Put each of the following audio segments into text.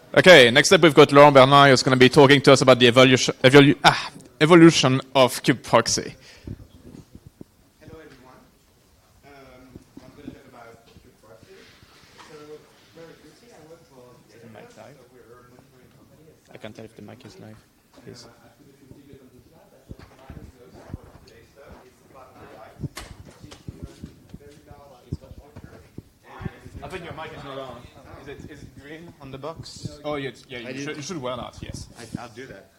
Okay, next up we've got Laurent Bernard who's going to be talking to us about the evolution of kubeproxy. Hello everyone. I'm going to talk about kubeproxy. So very quickly, I work for Datadog, so we're a monitoring company. I can't tell if the mic is live. Please. I put a few figures on the slide. That's what Linus does for today's stuff. It's about light. It's very large infrastructure. I think your mic is not on. Is it green on the box? Oh, yeah, you should wear that, yes. I'll do that.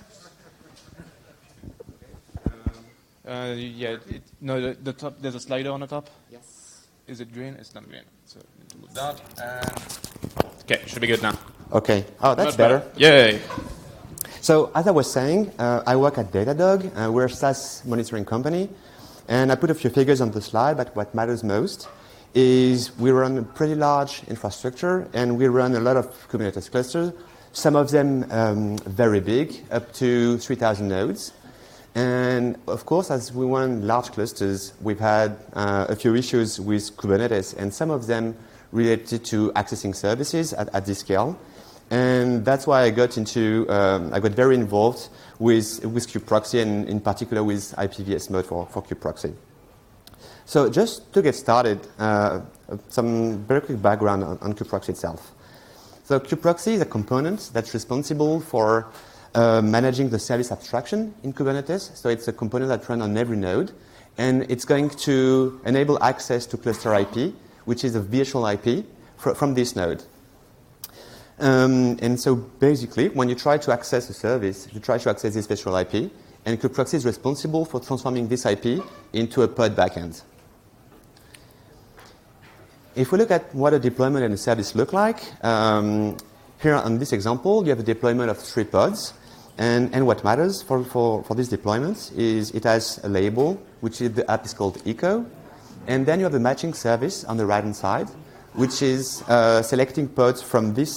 The top, there's a slider on the top. Yes. Is it green? It's not green. So need to move that. Okay, should be good now. Okay. Oh, that's better. Yay. So as I was saying, I work at Datadog. We're a SaaS monitoring company. And I put a few figures on the slide, but what matters most is we run a pretty large infrastructure, and we run a lot of Kubernetes clusters, some of them very big, up to 3,000 nodes. And of course, as we run large clusters, we've had a few issues with Kubernetes, and some of them related to accessing services at this scale. And that's why I got very involved with kubeproxy, and in particular with IPVS mode for kubeproxy. So just to get started, some very quick background on kubeproxy itself. So kubeproxy is a component that's responsible for managing the service abstraction in Kubernetes. So it's a component that runs on every node, and it's going to enable access to cluster IP, which is a virtual IP from this node. And so basically, when you try to access a service, you try to access this virtual IP, and kubeproxy is responsible for transforming this IP into a pod backend. If we look at what a deployment and a service look like, here on this example, you have a deployment of 3 pods. And what matters for this deployment is it has a label, which is the app is called Echo. And then you have a matching service on the right-hand side, which is selecting pods from this